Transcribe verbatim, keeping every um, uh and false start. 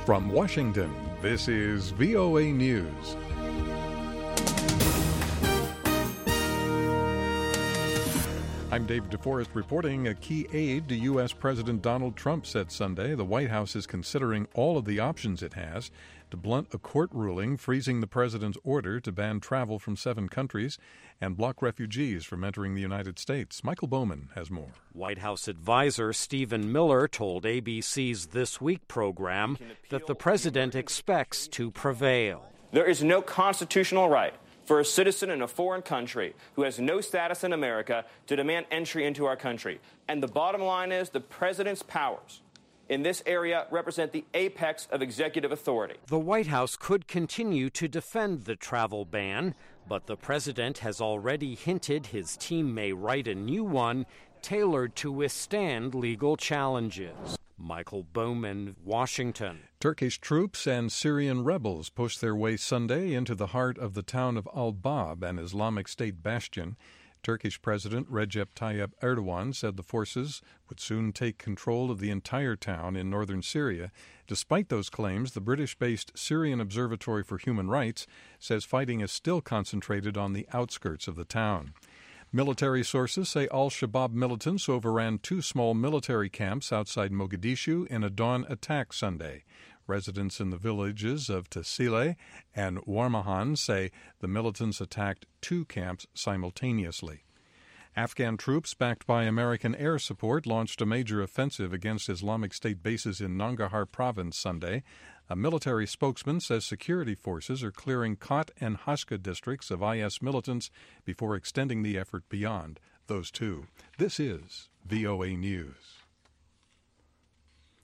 From Washington, this is V O A News. I'm Dave DeForest reporting. A key aide to U S. President Donald Trump said Sunday the White House is considering all of the options it has to blunt a court ruling freezing the president's order to ban travel from seven countries and block refugees from entering the United States. Michael Bowman has more. White House advisor Stephen Miller told A B C's This Week program that the president expects to prevail. There is no constitutional right for a citizen in a foreign country who has no status in America to demand entry into our country. And the bottom line is the president's powers in this area represent the apex of executive authority. The White House could continue to defend the travel ban, but the president has already hinted his team may write a new one tailored to withstand legal challenges. Michael Bowman, Washington. Turkish troops and Syrian rebels pushed their way Sunday into the heart of the town of Al-Bab, an Islamic State bastion. Turkish President Recep Tayyip Erdogan said the forces would soon take control of the entire town in northern Syria. Despite those claims, the British-based Syrian Observatory for Human Rights says fighting is still concentrated on the outskirts of the town. Military sources say al-Shabaab militants overran two small military camps outside Mogadishu in a dawn attack Sunday. Residents in the villages of Tassile and Warmahan say the militants attacked two camps simultaneously. Afghan troops, backed by American air support, launched a major offensive against Islamic State bases in Nangarhar province Sunday. A military spokesman says security forces are clearing Khat and Hashka districts of I S militants before extending the effort beyond those two. This is V O A News.